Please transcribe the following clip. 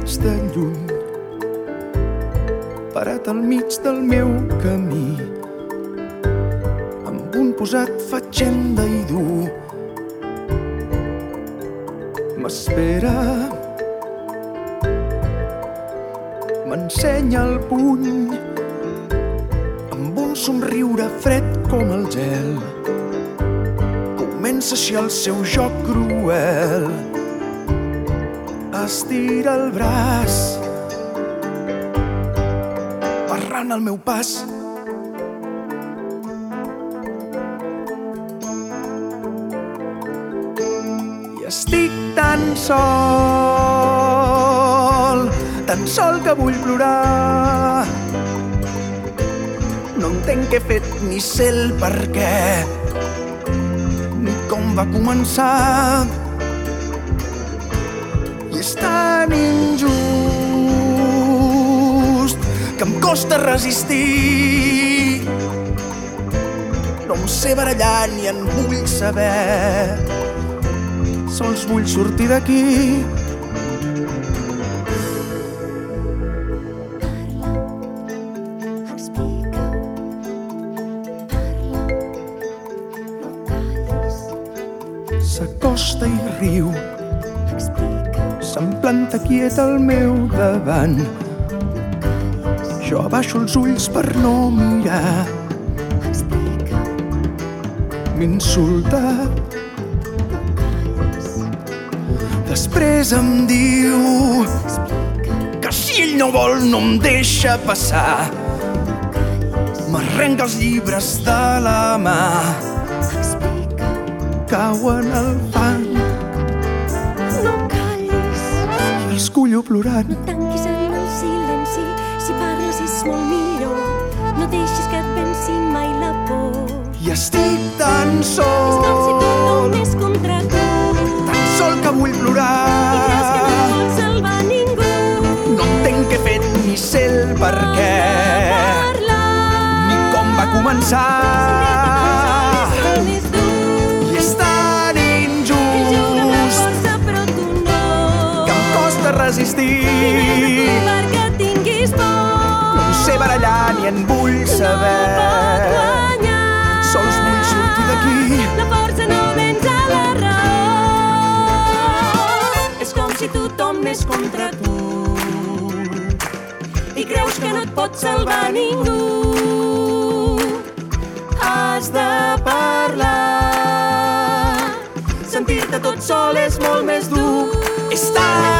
veig de lluny, parat al mig del meu camí, amb un posat fatxenda i dur. M'espera, m'ensenya el puny, amb un somriure fred com el gel. Comença així el seu joc cruel. Estira el braç, barrant el meu pas. I estic tan sol que vull plorar. No entenc què he fet ni sé el per què, ni com va començar. I és tan injust que em costa resistir. No em sé barallar ni en vull saber, sols vull sortir d'aquí. S'acosta i riu, se'm planta quiet al meu davant. Jo abaixo els ulls per no mirar. M'insulta, després em diu que si ell no vol no em deixa passar. M'arrenca els llibres de la mà, cauen al fang. No callis, I els cullo plorant. no tanquis en el silenci. Si parles és molt millor. No deixis que et venci mai la por. I estic tan És com si tothom és contra tu. tan sol que vull I plorar. creus que no vols salvar ningú. No entenc què he fet ni sé el per què, ni com va començar. I és tan injust que em costa resistir. Perquè tinguis por. No em sé barallar ni en vull saber, sols vull sortir d'aquí. La força no venç a la raó. És com si tothom és contra tu i creus que no et pot salvar ningú. Has de parlar. Sentir-te tot sol és molt més dur. És tan